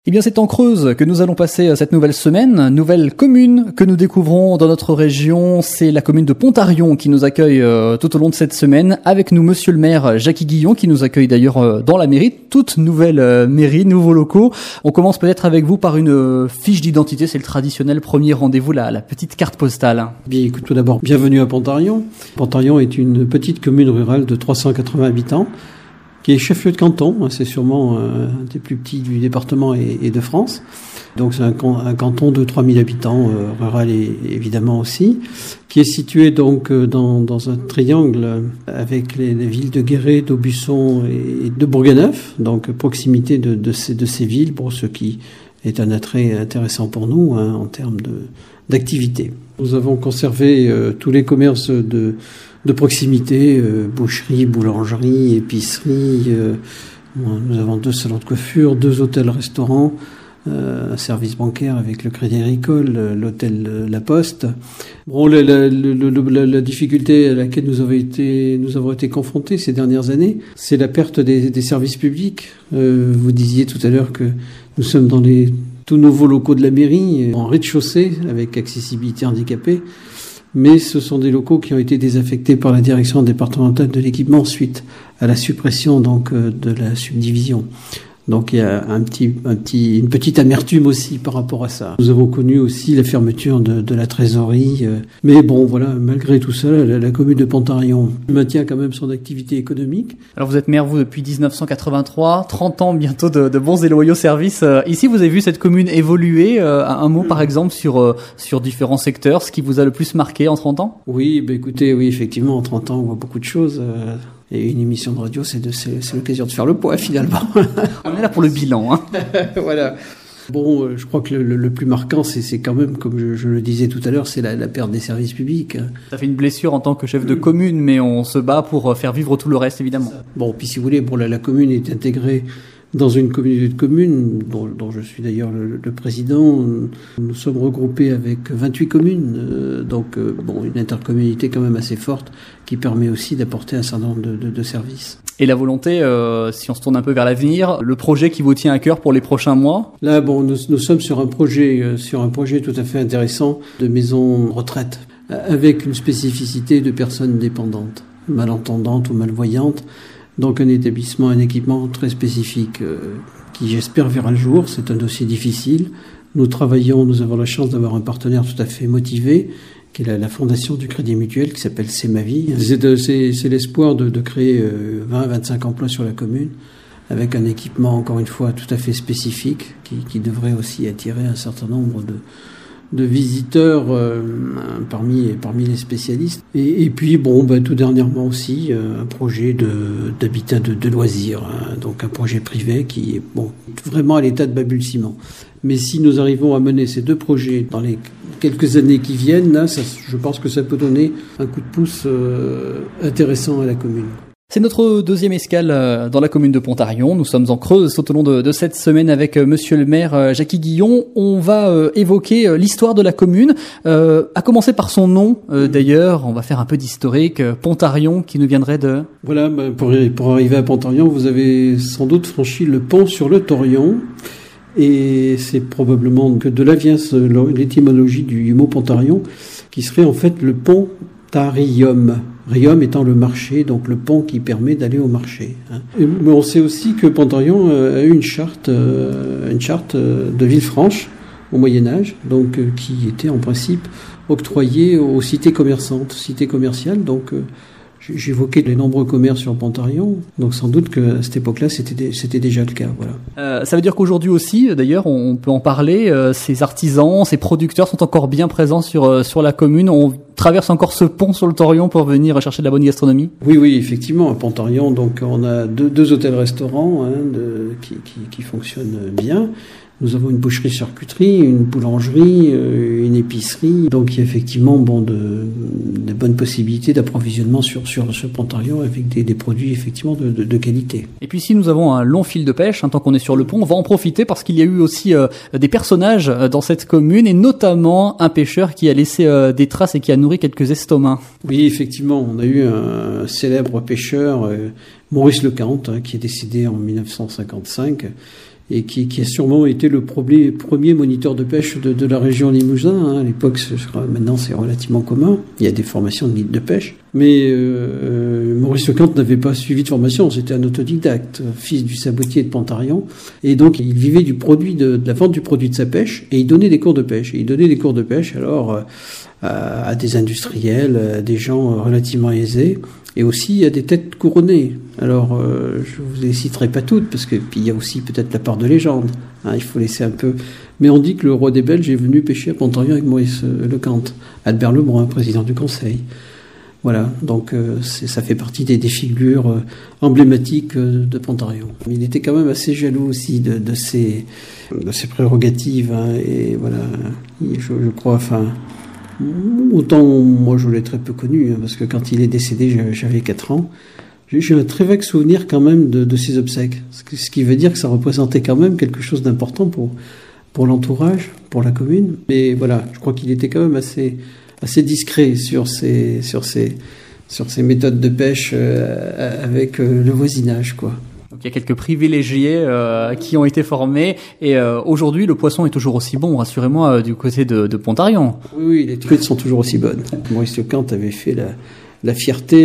Eh bien, c'est en Creuse que nous allons passer cette nouvelle semaine. Nouvelle commune que nous découvrons dans notre région, c'est la commune de Pontarion qui nous accueille tout au long de cette semaine. Avec nous, monsieur le maire Jackie Guillon, qui nous accueille d'ailleurs dans la mairie, toute nouvelle mairie, nouveaux locaux. On commence peut-être avec vous par une fiche d'identité, c'est le traditionnel premier rendez-vous, la petite carte postale. Bien, écoute, tout d'abord, bienvenue à Pontarion. Pontarion est une petite commune rurale de 380 habitants. Qui est chef-lieu de canton, c'est sûrement un des plus petits du département et de France. Donc c'est un canton de 3000 habitants, rural et évidemment aussi, qui est situé donc dans un triangle avec les villes de Guéret, d'Aubusson et de Bourganeuf, donc proximité de ces villes, pour ce qui est un attrait intéressant pour nous en termes d'activité. Nous avons conservé tous les commerces de proximité, boucherie, boulangerie, épicerie. Nous avons 2 salons de coiffure, 2 hôtels-restaurants, un service bancaire avec le Crédit Agricole, l'hôtel La Poste. Bon, la difficulté à laquelle nous avons été confrontés ces dernières années, c'est la perte des services publics. Vous disiez tout à l'heure que nous sommes dans les tout nouveaux locaux de la mairie, en rez-de-chaussée, avec accessibilité handicapée. Mais ce sont des locaux qui ont été désaffectés par la direction départementale de l'équipement suite à la suppression donc de la subdivision. Donc il y a une petite amertume aussi par rapport à ça. Nous avons connu aussi la fermeture de la trésorerie. Mais bon, voilà, malgré tout ça, la commune de Pontarion maintient quand même son activité économique. Alors vous êtes maire, vous, depuis 1983, 30 ans bientôt de bons et loyaux services. Ici, vous avez vu cette commune évoluer. Un mot, par exemple, sur différents secteurs, ce qui vous a le plus marqué en 30 ans ? Oui, écoutez, oui, effectivement, en 30 ans, on voit beaucoup de choses. Et une émission de radio, c'est l'occasion de faire le poids, finalement. On est là pour le bilan, hein. Voilà. Bon, je crois que le plus marquant, c'est quand même, comme je le disais tout à l'heure, c'est la perte des services publics. Ça fait une blessure en tant que chef de commune, mais on se bat pour faire vivre tout le reste, évidemment. Bon, puis si vous voulez, la commune est intégrée dans une communauté de communes, dont je suis d'ailleurs le président. Nous sommes regroupés avec 28 communes, donc une intercommunalité quand même assez forte qui permet aussi d'apporter un certain nombre de services. Et la volonté, si on se tourne un peu vers l'avenir, le projet qui vous tient à cœur pour les prochains mois ? Là, nous sommes sur un projet tout à fait intéressant de maison retraite, avec une spécificité de personnes dépendantes, malentendantes ou malvoyantes. Donc un établissement, un équipement très spécifique qui j'espère verra le jour. C'est un dossier difficile. Nous avons la chance d'avoir un partenaire tout à fait motivé, qui est la fondation du Crédit Mutuel, qui s'appelle C'est ma vie. C'est l'espoir de créer 20-25 emplois sur la commune, avec un équipement, encore une fois, tout à fait spécifique, qui devrait aussi attirer un certain nombre de visiteurs parmi les spécialistes. Et puis, tout dernièrement aussi, un projet d'habitat de loisirs, donc un projet privé qui est vraiment à l'état de balbutiement. Mais si nous arrivons à mener ces 2 projets dans les quelques années qui viennent, là, je pense que ça peut donner un coup de pouce intéressant à la commune. C'est notre deuxième escale dans la commune de Pontarion. Nous sommes en Creuse tout au long de cette semaine avec monsieur le maire Jackie Guillon. On va évoquer l'histoire de la commune, à commencer par son nom d'ailleurs. On va faire un peu d'historique. Pontarion qui nous viendrait de... Voilà, pour arriver à Pontarion, vous avez sans doute franchi le pont sur le Torion. Et c'est probablement que de là vient l'étymologie du mot Pontarion, qui serait en fait le pont Tarium. Rium étant le marché, donc le pont qui permet d'aller au marché. Mais on sait aussi que Pontarion a eu une charte de Villefranche au Moyen-Âge, donc qui était en principe octroyée aux cités commerçantes, cités commerciales. Donc j'évoquais les nombreux commerces sur Pontarion, donc sans doute qu'à cette époque-là, c'était déjà le cas. Voilà. Ça veut dire qu'aujourd'hui aussi, d'ailleurs, on peut en parler, ces artisans, ces producteurs sont encore bien présents sur la commune. On traverse encore ce pont sur le Torion pour venir chercher de la bonne gastronomie ? Oui, effectivement, à Pontarion, donc on a 2 hôtels-restaurants qui fonctionnent bien. Nous avons une boucherie-charcuterie, une boulangerie, une épicerie. Donc il y a effectivement de bonnes possibilités d'approvisionnement sur ce Pontarion avec des produits effectivement de qualité. Et puis si nous avons un long fil de pêche, tant qu'on est sur le pont, on va en profiter parce qu'il y a eu aussi des personnages dans cette commune et notamment un pêcheur qui a laissé des traces et qui a nourri quelques estomacs. Oui, effectivement, on a eu un célèbre pêcheur, Maurice Lecante, qui est décédé en 1955. et qui a sûrement été le premier moniteur de pêche de la région Limousin. À l'époque, maintenant c'est relativement commun. Il y a des formations de guide de pêche. Mais Maurice Lecante n'avait pas suivi de formation, c'était un autodidacte, fils du sabotier de Pontarion. Et donc il vivait du produit de la vente du produit de sa pêche, et il donnait des cours de pêche. Et il donnait des cours de pêche alors à des industriels, à des gens relativement aisés, et aussi à des têtes couronnées. Alors je vous les citerai pas toutes, parce que puis il y a aussi peut-être la part de légende. Hein, il faut laisser un peu. Mais on dit que le roi des Belges est venu pêcher à Pontarion avec Maurice Lecante, Albert Lebrun, président du conseil. Voilà, donc ça fait partie des figures emblématiques de Pontarion. Il était quand même assez jaloux aussi de ses prérogatives, hein, et voilà, je crois, enfin, autant moi je l'ai très peu connu, hein, parce que quand il est décédé, j'avais 4 ans. J'ai un très vague souvenir quand même de ses obsèques, ce qui veut dire que ça représentait quand même quelque chose d'important pour l'entourage, pour la commune. Mais voilà, je crois qu'il était quand même assez discret sur ses méthodes de pêche avec le voisinage, quoi. Donc il y a quelques privilégiés qui ont été formés, et aujourd'hui le poisson est toujours aussi bon, rassurez-moi, du côté de Pontarion. Oui, les truites sont toujours aussi bonnes. Maurice Lecante avait fait la fierté,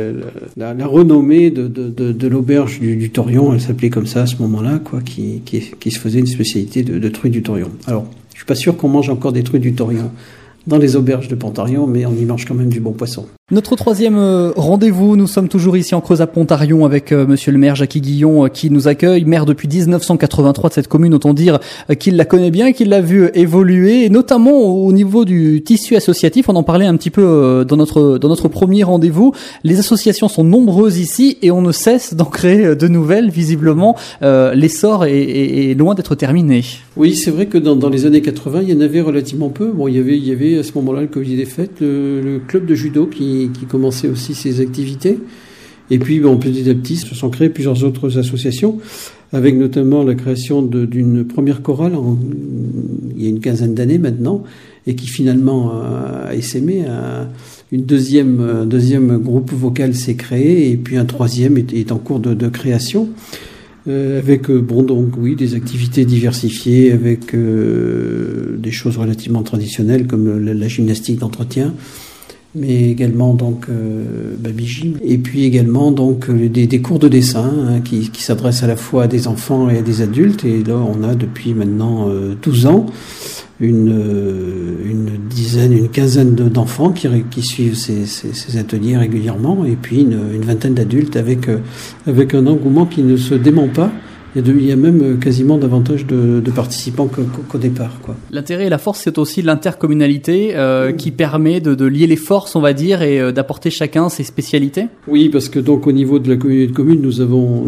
la renommée de l'auberge du Torion, elle s'appelait comme ça à ce moment-là, quoi, qui se faisait une spécialité de truites du Torion. Alors, je suis pas sûr qu'on mange encore des truites du Torion dans les auberges de Pontarion, mais on y mange quand même du bon poisson. Notre troisième rendez-vous, nous sommes toujours ici en Creuse à Pontarion avec monsieur le maire Jacky Guillon qui nous accueille, maire depuis 1983 de cette commune, autant dire qu'il la connaît bien, qu'il l'a vu évoluer, et notamment au niveau du tissu associatif. On en parlait un petit peu dans notre premier rendez-vous. Les associations sont nombreuses ici et on ne cesse d'en créer de nouvelles. Visiblement, l'essor est loin d'être terminé. Oui, c'est vrai que dans les années 80, il y en avait relativement peu. Bon, il y avait à ce moment-là le Covid des Fêtes, le club de judo qui commençait aussi ses activités. Et puis, petit à petit, se sont créées plusieurs autres associations, avec notamment la création d'une première chorale il y a une quinzaine d'années maintenant, et qui finalement a essaimé. Une deuxième groupe vocal s'est créé, et puis un troisième est en cours de création. Avec des activités diversifiées, avec des choses relativement traditionnelles comme la gymnastique d'entretien, mais également baby gym, et puis également des cours de dessin, hein, qui s'adressent à la fois à des enfants et à des adultes. Et là on a depuis maintenant 12 ans une quinzaine d'enfants qui suivent ces ateliers régulièrement, et puis une vingtaine d'adultes avec un engouement qui ne se dément pas. Il y a même quasiment davantage de participants qu'au départ, quoi. L'intérêt et la force, c'est aussi l'intercommunalité qui permet de lier les forces, on va dire, et d'apporter chacun ses spécialités. Oui, parce que donc au niveau de la communauté de communes, nous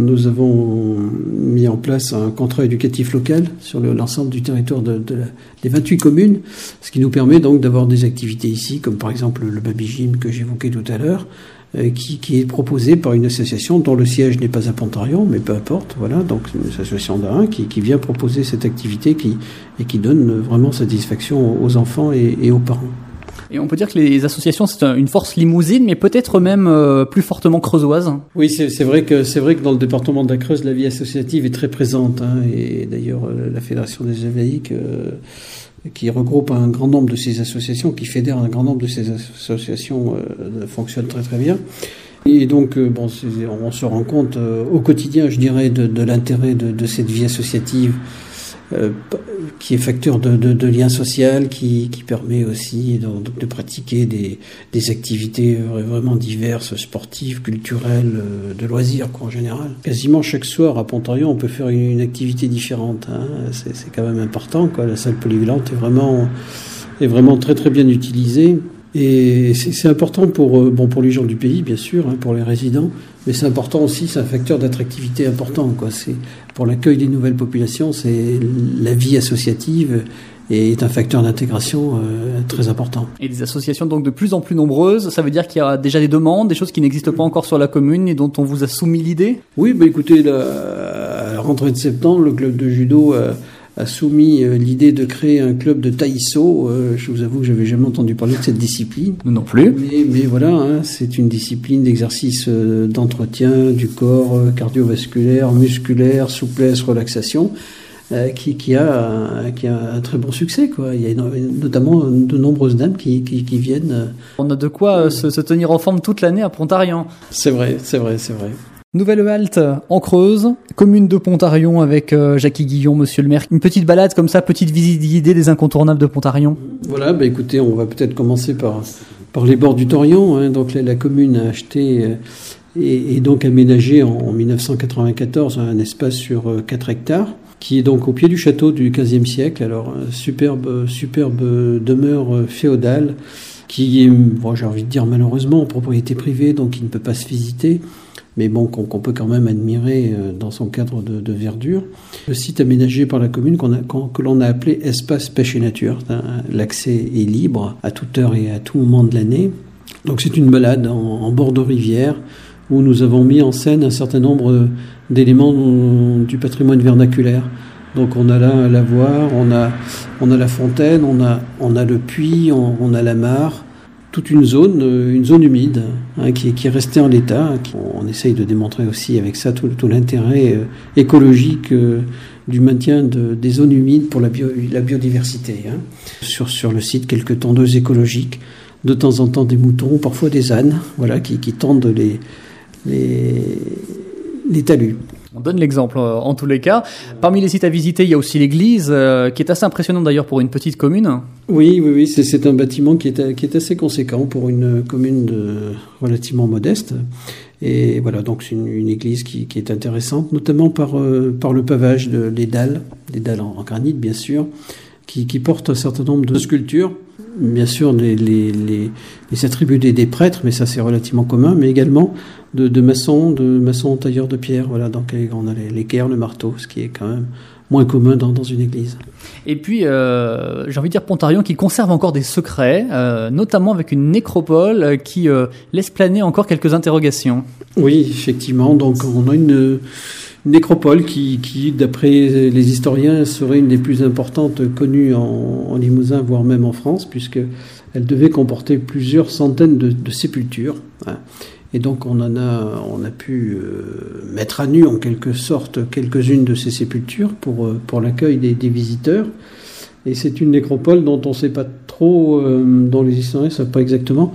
avons mis en place un contrat éducatif local sur l'ensemble du territoire des 28 communes, ce qui nous permet donc d'avoir des activités ici, comme par exemple le baby gym que j'évoquais tout à l'heure, qui est proposé par une association dont le siège n'est pas à Pontarion, mais peu importe, voilà, donc une association d'Ain qui vient proposer cette activité qui donne vraiment satisfaction aux enfants et aux parents. Et on peut dire que les associations, c'est une force limousine, mais peut-être même plus fortement creusoise. Oui, c'est vrai que dans le département de la Creuse, la vie associative est très présente, hein, et d'ailleurs la Fédération des évêques qui regroupe un grand nombre de ces associations, qui fédère un grand nombre de ces associations, fonctionne très très bien. Et donc, on se rend compte au quotidien, je dirais, de l'intérêt de cette vie associative, qui est facteur de lien social, qui permet aussi de pratiquer des activités vraiment diverses, sportives, culturelles, de loisirs, quoi, en général. Quasiment chaque soir à Pontarion, on peut faire une activité différente, hein. C'est quand même important, quoi. La salle polyvalente est vraiment très très bien utilisée. Et c'est important pour les gens du pays, bien sûr, hein, pour les résidents, mais c'est important aussi, c'est un facteur d'attractivité important, quoi. C'est pour l'accueil des nouvelles populations, c'est la vie associative est un facteur d'intégration très important. Et des associations donc de plus en plus nombreuses, ça veut dire qu'il y a déjà des demandes, des choses qui n'existent pas encore sur la commune et dont on vous a soumis l'idée ? Oui, écoutez, à la rentrée de septembre, le club de judo a soumis l'idée de créer un club de taïso. Je vous avoue que j'avais jamais entendu parler de cette discipline. Nous non plus. Mais voilà, hein, c'est une discipline d'exercice d'entretien du corps cardiovasculaire, musculaire, souplesse, relaxation. qui a un très bon succès, quoi. Il y a notamment de nombreuses dames qui viennent. On a de quoi se tenir en forme toute l'année à Pontarion. C'est vrai. Nouvelle halte en Creuse, commune de Pontarion avec Jackie Guillon, monsieur le maire. Une petite balade comme ça, petite visite guidée des incontournables de Pontarion. Voilà, écoutez, on va peut-être commencer par les bords du Torion, hein. Donc la commune a acheté et donc aménagé en 1994 un espace sur 4 hectares, qui est donc au pied du château du XVe siècle. Alors, superbe demeure féodale, qui est, j'ai envie de dire malheureusement, en propriété privée, donc qui ne peut pas se visiter, mais bon, qu'on peut quand même admirer dans son cadre de verdure. Le site aménagé par la commune que l'on a appelé Espace Pêche et Nature. L'accès est libre à toute heure et à tout moment de l'année. Donc c'est une balade en bord de rivière où nous avons mis en scène un certain nombre d'éléments du patrimoine vernaculaire. Donc on a là la voir, on a la fontaine, on a le puits, on a la mare, toute une zone humide, hein, qui est restée en l'état. On essaye de démontrer aussi avec ça tout l'intérêt écologique du maintien des zones humides pour la biodiversité. Hein. Sur le site, quelques tondeuses écologiques, de temps en temps des moutons, parfois des ânes, voilà, qui tendent les talus. On donne l'exemple en tous les cas. Parmi les sites à visiter, il y a aussi l'église, qui est assez impressionnante d'ailleurs pour une petite commune. Oui, c'est un bâtiment qui est assez conséquent pour une commune relativement modeste. Et voilà, donc c'est une église qui est intéressante, notamment par le pavage des dalles en granit bien sûr, qui portent un certain nombre de sculptures. Bien sûr, les attributs des prêtres, mais ça c'est relativement commun, mais également de maçons tailleurs de pierre. Voilà, donc on a l'équerre, le marteau, ce qui est quand même moins commun dans une église. Et puis, j'ai envie de dire Pontarion qui conserve encore des secrets, notamment avec une nécropole qui laisse planer encore quelques interrogations. Oui, effectivement, donc on a une nécropole qui, d'après les historiens, serait une des plus importantes connues en Limousin, voire même en France, puisqu'elle devait comporter plusieurs centaines de sépultures. Hein. Et donc on a pu mettre à nu en quelque sorte quelques-unes de ces sépultures pour l'accueil des visiteurs. Et c'est une nécropole dont on ne sait pas trop, dont les historiens ne savent pas exactement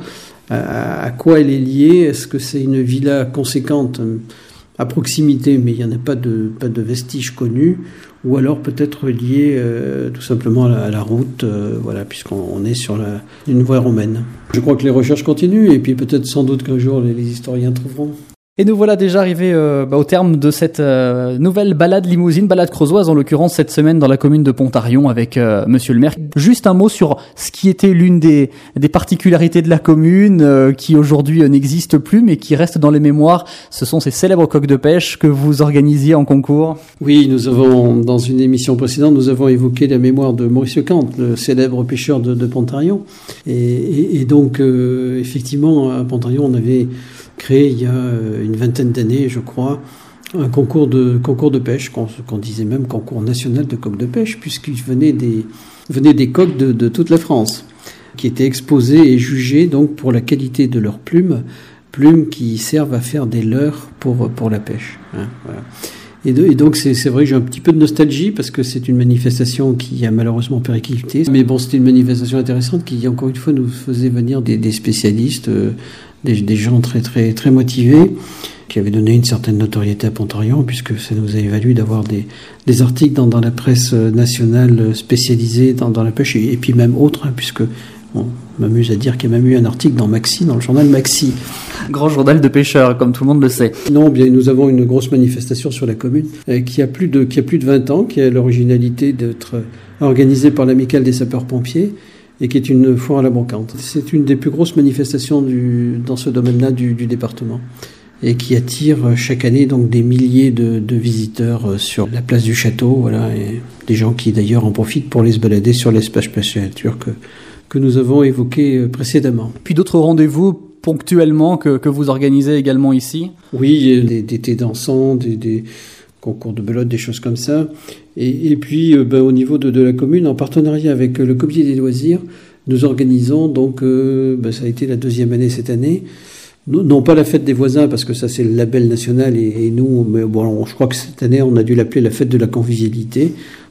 à quoi elle est liée. Est-ce que c'est une villa conséquente à proximité, mais il n'y en a pas de vestiges connus, ou alors peut-être lié tout simplement à la route, voilà, puisqu'on est sur une voie romaine. Je crois que les recherches continuent, et puis peut-être sans doute qu'un jour les historiens trouveront. Et nous voilà déjà arrivés au terme de cette nouvelle balade limousine, balade creusoise en l'occurrence cette semaine dans la commune de Pontarion avec monsieur le maire. Juste un mot sur ce qui était l'une des particularités de la commune qui aujourd'hui n'existe plus mais qui reste dans les mémoires. Ce sont ces célèbres coques de pêche que vous organisiez en concours. Oui, dans une émission précédente, nous avons évoqué la mémoire de Maurice Kant, le célèbre pêcheur de Pontarion. Et donc, effectivement, à Pontarion, on avait créé il y a une vingtaine d'années, je crois, un concours de pêche, qu'on disait même concours national de coques de pêche, puisqu'il venait des coques de toute la France, qui étaient exposées et jugées donc pour la qualité de leurs plumes qui servent à faire des leurres pour la pêche. Hein, voilà. Et donc c'est vrai que j'ai un petit peu de nostalgie parce que c'est une manifestation qui a malheureusement périclité. Mais bon, c'était une manifestation intéressante qui, encore une fois, nous faisait venir des spécialistes, des gens très, très, très motivés, qui avaient donné une certaine notoriété à Pontarion, puisque ça nous a valu d'avoir des articles dans la presse nationale spécialisée dans la pêche, et puis même autres, hein, puisque on m'amuse à dire qu'il y a même eu un article dans le journal Maxi. Grand journal de pêcheurs, comme tout le monde le sait. Non, bien, nous avons une grosse manifestation sur la commune qui a plus de 20 ans, qui a l'originalité d'être organisée par l'Amicale des sapeurs-pompiers et qui est une foire à la brocante. C'est une des plus grosses manifestations dans ce domaine-là du département et qui attire chaque année donc des milliers de visiteurs sur la place du château, voilà, et des gens qui d'ailleurs en profitent pour aller se balader sur l'espace pêche et nature que nous avons évoqué précédemment. Puis d'autres rendez-vous ponctuellement que vous organisez également ici? Oui, des thés dansants, des concours de belote, des choses comme ça. Et puis au niveau de la commune, en partenariat avec le comité des loisirs, nous organisons donc, ça a été la 2e année cette année, non pas la fête des voisins parce que ça c'est le label national et nous, mais bon, je crois que cette année on a dû l'appeler la fête de la convivialité.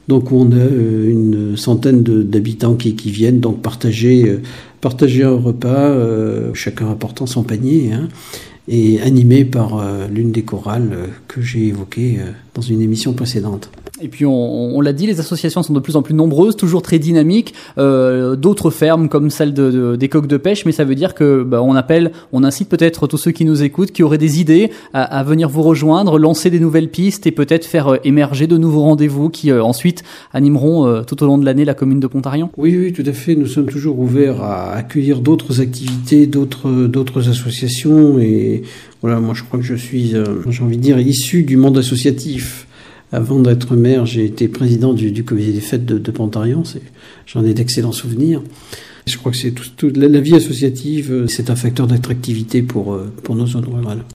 Donc on a une centaine d'habitants qui viennent donc partager un repas, chacun apportant son panier, et animé par l'une des chorales que j'ai évoquées dans une émission précédente. Et puis on l'a dit, les associations sont de plus en plus nombreuses, toujours très dynamiques. D'autres fermes comme celle des coqs de pêche, mais ça veut dire que on incite peut-être tous ceux qui nous écoutent, qui auraient des idées, à venir vous rejoindre, lancer des nouvelles pistes et peut-être faire émerger de nouveaux rendez-vous qui ensuite animeront tout au long de l'année la commune de Pontarion. Oui, tout à fait. Nous sommes toujours ouverts à accueillir d'autres activités, d'autres associations. Et voilà, moi je crois que je suis, j'ai envie de dire, issu du monde associatif. Avant d'être maire, j'ai été président du comité des fêtes de Pontarion. J'en ai d'excellents souvenirs. Je crois que c'est la vie associative, c'est un facteur d'attractivité pour nos zones rurales.